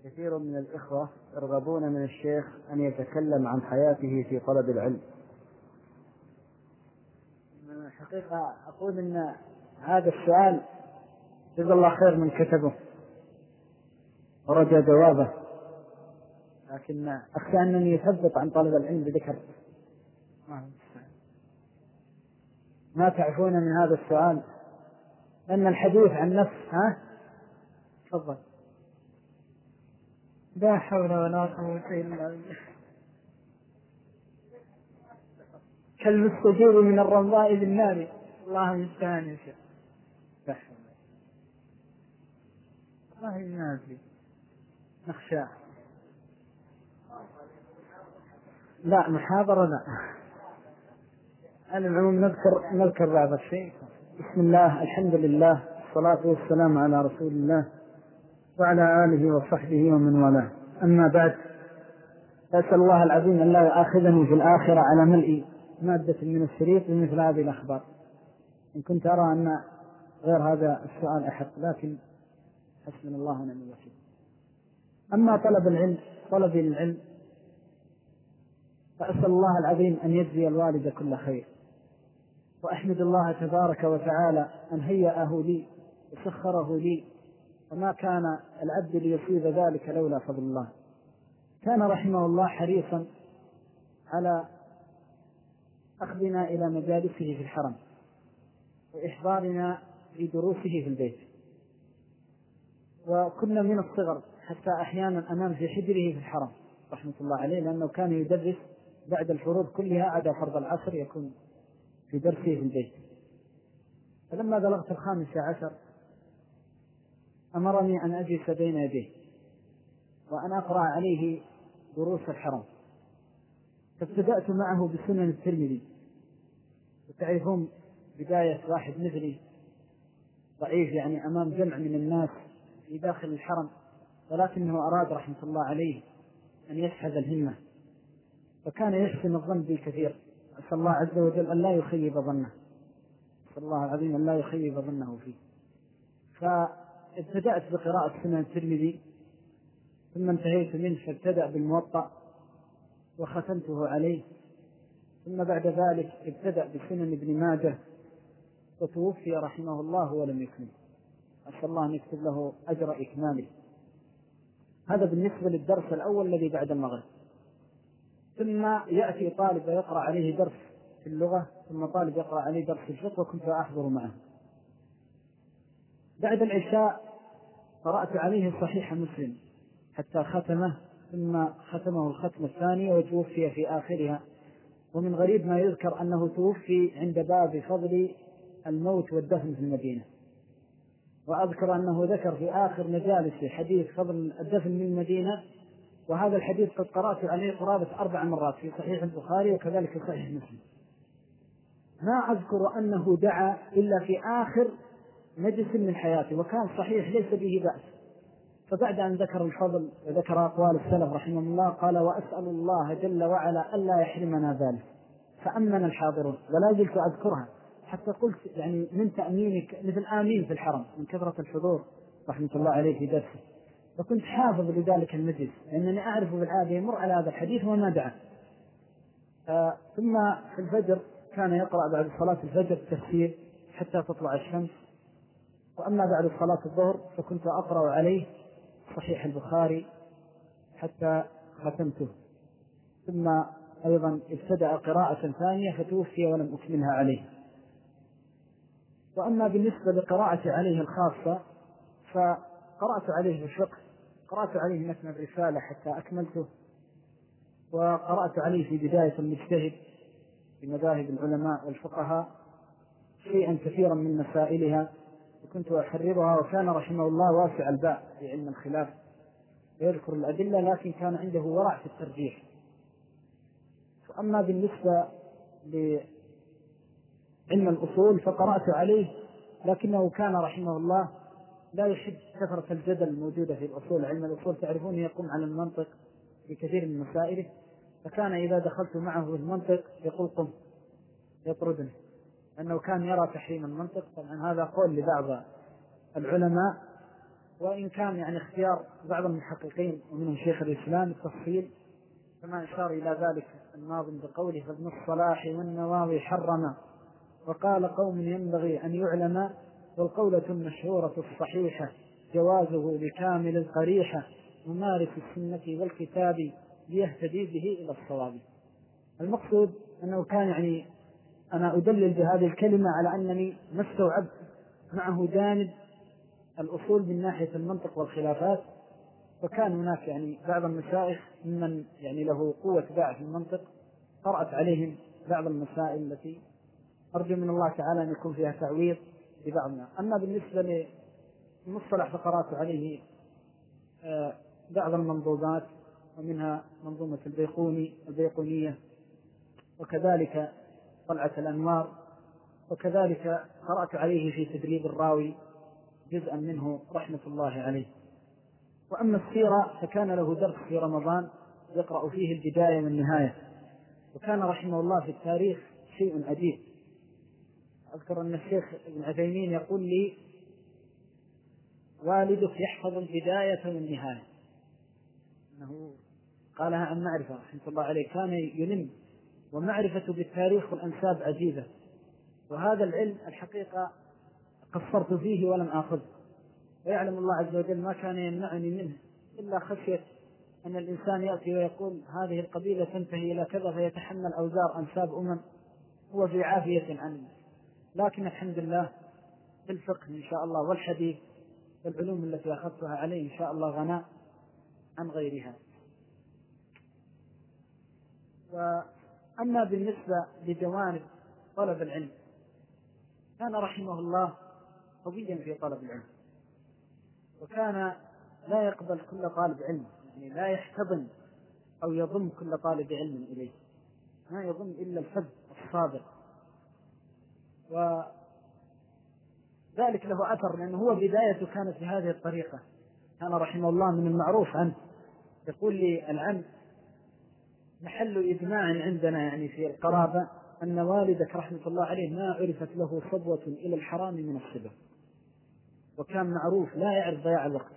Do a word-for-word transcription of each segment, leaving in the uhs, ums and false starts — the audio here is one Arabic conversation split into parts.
كثير من الإخوة يرغبون من الشيخ أن يتكلم عن حياته في طلب العلم. من الحقيقة أقول أن هذا السؤال جزا الله خير من كتبه ورجى جوابه، لكن أخشى أنني يثبت عن طلب العلم بذكر ما تعرفون من هذا السؤال، أن الحديث عن نفس ها تفضل. لا حول ولا قوة إلا بالله. كالمستجير من الرمضاء بالنار. الله المستعان يا شيخ. الله ينادي نخشى. لا محاضرة لا. أنا العموم نذكر نذكر بعض الشيء. بسم الله، الحمد لله، الصلاة والسلام على رسول الله وعلى آله وصحبه ومن والاه. أما بعد، أسأل الله العظيم أن لا يؤاخذني في الآخرة على ملء مادة من الشريط بمثل هذه الأخبار، إن كنت أرى أن غير هذا السؤال أحق، لكن حسبنا الله ونعم الوكيل. أما طلب العلم طلبي للعلم فأسأل الله العظيم أن يجزي الوالد كل خير، وأحمد الله تبارك وتعالى أن هيأه لي وسخره لي، وما كان العبد ليصيب ذلك لولا فضل الله. كان رحمه الله حريصا على أخذنا إلى مجالسه في الحرم وإحضارنا في دروسه في البيت، وكنا من الصغر حتى أحيانا أنام في حجره في الحرم رحمة الله عليه، لأنه كان يدرس بعد الفروض كلها عدا فرض العصر يكون في درسه في البيت. فلما بلغت الخامسة عشر أمرني أن أجلس بين يديه وأن أقرأ عليه دروس الحرم، فابتدأت معه بسنن الترمذي. وتعرفون بداية واحد مثلي ضعيف يعني أمام جمع من الناس في داخل الحرم، ولكنه أراد رحمة الله عليه أن يشحذ الهمة، فكان يحسن الظن بي كثير. أسأل الله عز وجل أن لا يخيب ظنه، أسأل الله العظيم أن لا يخيب ظنه فيه. فابتدأت بقراءة سنن الترمذي، ثم انتهيت منه فابتدأ بالموطأ وختمته عليه، ثم بعد ذلك ابتدأ بسنن ابن ماجه، وتوفي رحمه الله ولم يكمل. أسأل الله أن يكتب له أجر إكماله. هذا بالنسبة للدرس الأول الذي بعد المغرب. ثم يأتي طالب يقرأ عليه درس في اللغة، ثم طالب يقرأ عليه درس في الفقه، وكنت أحضر معه. بعد العشاء قرأت عليه صحيح مسلم حتى ختمه، ثم ختمه الختمة الثانية وتوفي في آخرها. ومن غريب ما يذكر أنه توفي عند باب فضل الموت والدفن في المدينة، وأذكر أنه ذكر في آخر مجالس حديث فضل الدفن من المدينة، وهذا الحديث قد قرأت عليه قرابة أربع مرات في صحيح البخاري وكذلك في صحيح مسلم. ما أذكر أنه دعا إلا في آخر مجلس من حياته، وكان صحيح ليس به بأس. فبعد أن ذكر الفضل وذكر أقوال السلف رحمه الله قال: وأسأل الله جل وعلا ألا يحرمنا ذلك. فأمن الحاضرون، ولا زلت أذكرها حتى قلت يعني من تأمينك مثل آمين في الحرم من كثرة الحضور رحمة الله عليه في درسه. فكنت حافظ لذلك المجلس لأنني أعرف بالعادة يمر على هذا الحديث وما دعا. آه ثم في الفجر كان يقرأ بعد صلاة الفجر التفسير حتى تطلع الشمس. وأما بعد صلاة الظهر فكنت أقرأ عليه صحيح البخاري حتى ختمته. ثم أيضا ابتدأ قراءة ثانية فتوفي ولم أكملها عليه. وأما بالنسبة لقراءة عليه الخاصة فقرأت عليه الفقه، قرأت عليه متن الرسالة حتى أكملته، وقرأت عليه في بداية المجتهد في مذاهب العلماء والفقهاء شيئا كثيرا من مسائلها، وكنت أحررها. وكان رحمه الله واسع الباء في علم الخلاف يذكر الأدلة، لكن كان عنده ورع في الترجيح. أما بالنسبة لعلم الأصول فقرأت عليه، لكنه كان رحمه الله لا يحب كثرة الجدل الموجودة في الأصول. علم الأصول تعرفون يقوم على المنطق في كثير من مسائله، فكان إذا دخلت معه في المنطق يقول قم يطردني، أنه كان يرى تحريم المنطق. طبعا هذا قول لبعض العلماء، وإن كان يعني اختيار بعض المحققين ومنهم شيخ الإسلام التفصيل كما أشار إلى ذلك الناظم بقوله: فابن الصلاح والنواوي حرم وقال قوم ينبغي أن يعلم، والقولة المشهورة الصحيحة جوازه بكامل القريحة، ممارس السنة والكتاب ليهتدي به إلى الصواب. المقصود أنه كان يعني أنا أدلل بهذه الكلمة على أنني ما استوعبت معه جانب الأصول من ناحية المنطق والخلافات، وكان هناك يعني بعض المشايخ ممن يعني له قوة باع في المنطق قرأت عليهم بعض المسائل التي أرجو من الله تعالى أن يكون فيها تعويض لبعضنا. أما بالنسبة للمصطلح فقرات عليه بعض المنظومات، ومنها منظومة البيقوني البيقونية، وكذلك طلعة الأنوار، وكذلك قرأت عليه في تدريب الراوي جزءا منه رحمة الله عليه. وأما السيرة فكان له درس في رمضان يقرأ فيه البداية والنهاية، وكان رحمه الله في التاريخ شيء عجيب. أذكر أن الشيخ ابن عثيمين يقول لي: والدك يحفظ البداية والنهاية، أنه قالها عن معرفة رحمة الله عليه، كان يلم، ومعرفة بالتاريخ والأنساب عجيبة، وهذا العلم الحقيقة قصرت فيه ولم آخذه، ويعلم الله عز وجل ما كان يمنعني منه إلا خشية أن الإنسان يأتي ويقول هذه القبيلة تنتهي إلى كذا فيتحمل أوزار أنساب أمم هو في عافية عنه. لكن الحمد لله بالفقه إن شاء الله والحديث والعلوم التي أخذتها عليه إن شاء الله غناء عن غيرها. وأما بالنسبة لجوانب طلب العلم، كان رحمه الله قويا في طلب العلم، وكان لا يقبل كل طالب علم، يعني لا يحتضن أو يضم كل طالب علم إليه، ما يضم إلا الحب الصادق، وذلك له أثر لأنه هو بدايته كانت بهذه الطريقة. كان رحمه الله من المعروف عنه يقول لي العم محل إجماع عندنا يعني في القرابة أن والدك رحمة الله عليه ما عرفت له صبوة إلى الحرام من الصبا، وكان معروف لا يعرف ضياع الوقت،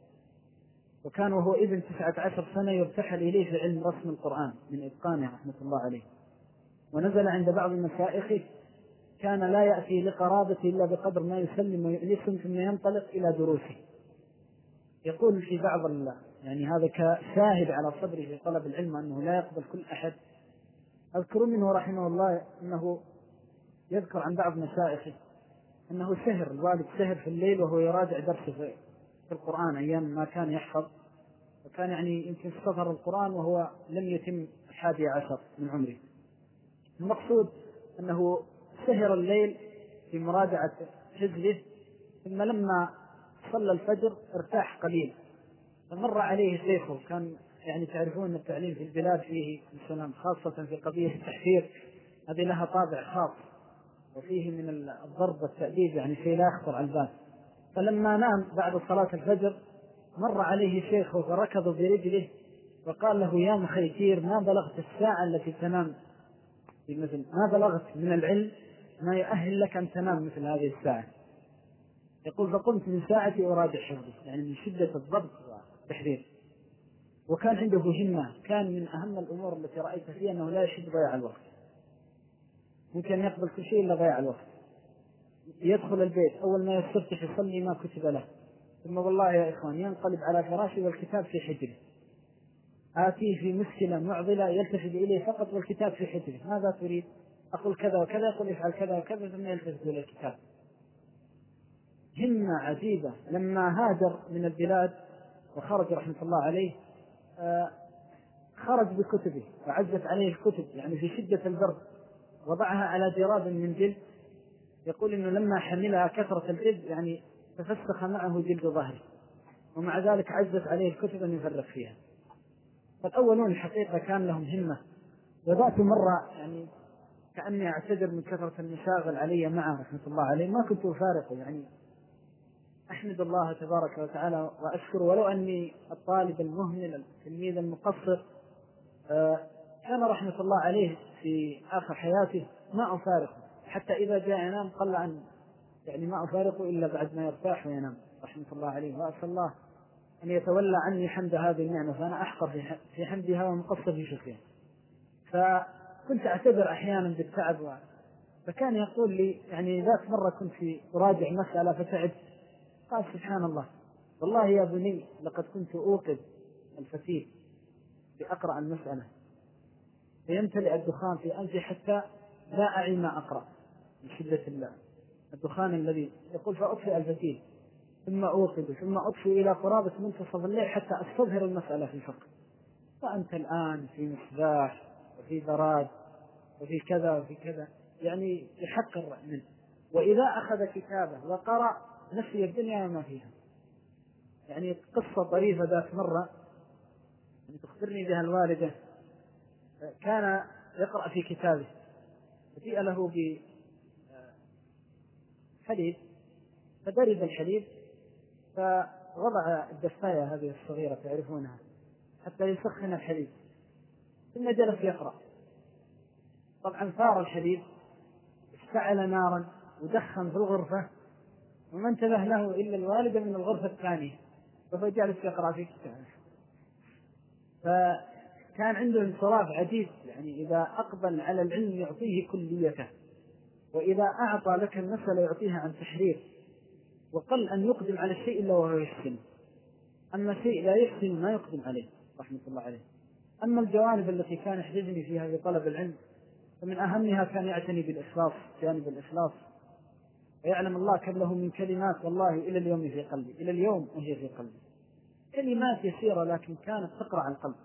وكان وهو ابن تسعة عشر سنة يرتحل إليه في علم رسم القرآن من إتقانه رحمة الله عليه، ونزل عند بعض مشايخه كان لا يأتي لقرابته إلا بقدر ما يسلم ويؤنسهم ثم ينطلق إلى دروسه. يقول في بعض يعني هذا كشاهد على صبره في طلب العلم أنه لا يقبل كل أحد. أذكر منه رحمه الله أنه يذكر عن بعض مشايخه أنه سهر، الوالد سهر في الليل وهو يراجع درسه في القرآن أيام ما كان يحفظ، وكان يعني يمكن سفر القرآن وهو لم يتم الحادي عشر من عمره. المقصود أنه سهر الليل في مراجعة حزبه، ثم لما صلى الفجر ارتاح قليل، فمر عليه شيخه، كان يعني تعرفون التعليم في البلاد فيه السلام خاصة في قضية التحفير هذه لها طابع خاص، وفيه من الضرب والتأديب يعني شيء لا يخطر على البال. فلما نام بعد صلاة الفجر مر عليه شيخه فركض برجله وقال له: يا مخيتير، ما بلغت الساعة التي تنام بمثل ما بلغت من العلم ما يؤهل لك أن تنام مثل هذه الساعة. يقول: فقمت من ساعتي أراجع حفظي، يعني من شدة الضبط والتحرير. وكان عنده همة، كان من أهم الأمور التي رأيت فيها أنه لا يحب ضياع الوقت، ممكن يقبل كل شيء إلا ضياع الوقت. يدخل البيت أول ما يستفتح يصلي ما كتب له، ثم والله يا إخوان ينقلب على فراشه والكتاب في حجره، آتيه في مشكلة معضلة يلتفت إليه فقط والكتاب في حجره: ماذا تريد؟ أقول كذا وكذا، يقول افعل كذا وكذا، ثم يلتفت إلى الكتاب. همة عجيبة. لما هاجر من البلاد وخرج رحمة الله عليه آه خرج بكتبه وعزت عليه الكتب، يعني في شدة البرد وضعها على جراب من جلد. يقول إنه لما حملها كثرة الجلد يعني تفسخ معه جلد ظهره، ومع ذلك عزت عليه الكتب أن يفرق فيها. فالأولون الحقيقة كان لهم همة. وذات مرة يعني كأني أعتذر من كثرة المشاغل علي معه رحمة الله عليه، ما كنت أفارقه، يعني أحمد الله تبارك وتعالى وأشكر، ولو أني الطالب المهمل التلميذ المقصر آه كان رحمة الله عليه في آخر حياته ما أفارقه، حتى إذا جاء ينام قل عن يعني ما أفارقه إلا بعد ما يرتاح وينام. رحمة الله عليه، وأسأل الله أن يتولى عني حمد هذه النعمة، فأنا أحقر في حمدها ومقصر في شكرها. فكنت أعتذر أحيانا بالتعب و... فكان يقول لي يعني ذات مرة كنت في أراجع مسألة فتعبت، قال سبحان الله والله يا بني لقد كنت أوقظ الفتيل لأقرأ المسألة فيمتلئ الدخان في أنفي حتى لا أعي ما أقرأ من شدة الله الدخان الذي يقول، فأطفئ الفتيل ثم أوقظ ثم أطفئ إلى قرابة منتصف الليل حتى أستظهر المسألة في الفقه. فأنت الآن في مصباح وفي براد وفي كذا وفي كذا، يعني يحقر منه. وإذا أخذ كتابه وقرأ نسي الدنيا وما فيها. يعني قصة طريفة ذات مرة يعني تخبرني بها الوالدة، كان يقرأ في كتابه فجيء له بحليب فدرب الحليب فوضع الدفاية هذه الصغيرة تعرفونها حتى يسخن الحليب، ثم جلس يقرأ. طبعا ثار الحليب اشتعل نارا ودخن في الغرفة وما انتبه له إلا الوالدة من الغرفة الثانية، فهو جالس يقرأ في كتابه. فكان عنده انصراف عجيب، يعني إذا أقبل على العلم يعطيه كليته، وإذا أعطى لك المسألة يعطيها عن تحرير، وقل أن يقدم على الشيء إلا وهو يحسن، أما شيء لا يحسن ما يقدم عليه رحمة الله عليه. أما الجوانب التي كان يحرجني فيها في طلب العلم فمن أهمها كان يعتني بالإخلاص، جانب الإخلاص، ويعلم الله كم له من كلمات والله إلى اليوم في قلبي، إلى اليوم وهي في قلبي، كلمات يسيرة لكن كانت تقرأ عن القلب.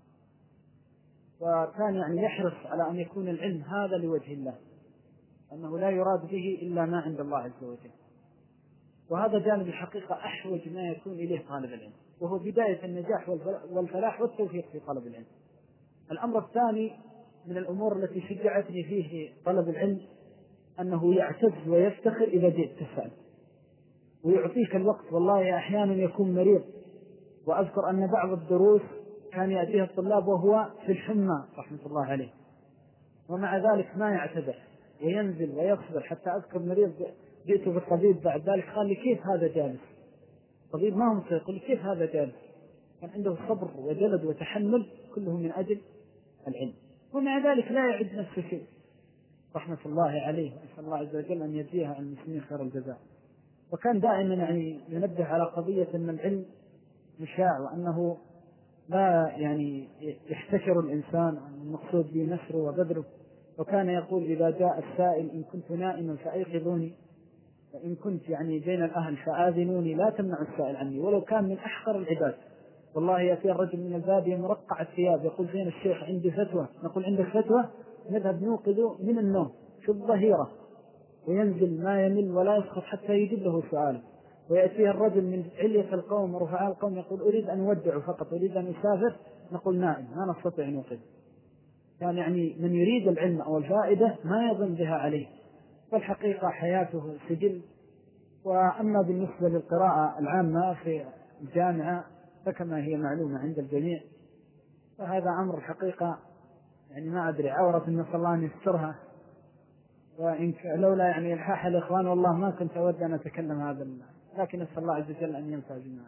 وكان يعني يحرص على أن يكون العلم هذا لوجه الله، أنه لا يراد به إلا ما عند الله عز وجل. وهذا جانب الحقيقة أحوج ما يكون إليه طالب العلم، وهو بداية النجاح والفلاح والتوفيق في طلب العلم. الأمر الثاني من الأمور التي شجعتني فيه طلب العلم أنه يعتز ويفتخر إذا جئت تسأل ويعطيك الوقت. والله أحيانا يكون مريض، وأذكر أن بعض الدروس كان يأتيها الطلاب وهو في الحمى رحمة الله عليه، ومع ذلك ما يعتذر وينزل ويصبر. حتى أذكر مريض جئت بالطبيب بعد ذلك قال لي كيف هذا جالس؟ طبيب ما هم يقول لي كيف هذا جالس؟ كان عنده صبر وجلد وتحمل كله من أجل العلم، ومع ذلك لا يعد نفسه شيء رحمة الله عليه، وأسأل الله عز وجل أن يجزيها عن المسلمين خير الجزاء. وكان دائما يعني ينبه على قضية أن العلم مشاع، وأنه لا يعني يحتكر الإنسان، المقصود به نشره وبذله. وكان يقول إذا جاء السائل إن كنت نائما فأيقظوني، وإن كنت يعني بين الأهل فآذنوني، لا تمنع السائل عني ولو كان من أحقر العباد. والله يأتي الرجل من البادية مرقع الثياب يقول فين الشيخ عندي فتوى، نقول عندك فتوى، نذهب نوقظ من النوم في الظهيرة وينزل ما يمل ولا يسخط حتى يجيب له سؤال. ويأتيه الرجل من علية القوم ورفعاء القوم يقول أريد أن أودع فقط، أريد أن أسافر، نقول نائم ما نستطيع أن نوقظ. كان يعني من يريد العلم أو الفائدة ما يظن بها عليه، والحقيقة حياته سجل. وأما بالنسبة للقراءة العامة في الجامعة فكما هي معلومة عند الجميع، فهذا أمر الحقيقة يعني ما أدري، عورة نسأل الله أن يسترها، وإن لولا يعني الحاح الإخوان والله ما كنت أود أن أتكلم هذا، لكن نسأل الله عز وجل أن ينفع بنا.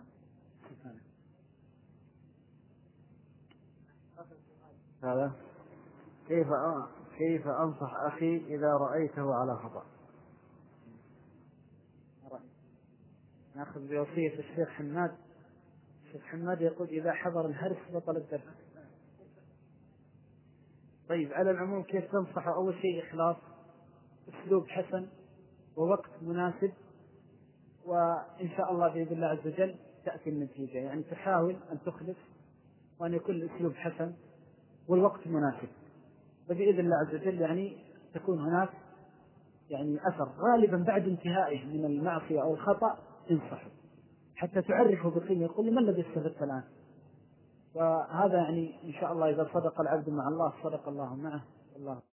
هذا كيف كيف أنصح أخي إذا رأيته على خطأ؟ نأخذ بوصية الشيخ حماد. الشيخ حماد يقول إذا حضر الهرس بطل الدرس. طيب على العموم كيف تنصح؟ أول شيء إخلاص، أسلوب حسن، ووقت مناسب، وإن شاء الله بإذن الله عز وجل تأتي النتيجة. يعني تحاول أن تخلص وأن يكون الأسلوب حسن والوقت مناسب، وبإذن الله عز وجل يعني تكون هناك يعني أثر. غالبا بعد انتهائه من المعصية أو الخطأ انصحه حتى تعرفه بقيمة، يقول لي ما الذي استفدت الآن؟ وهذا يعني إن شاء الله إذا صدق العبد مع الله صدق الله معه. الله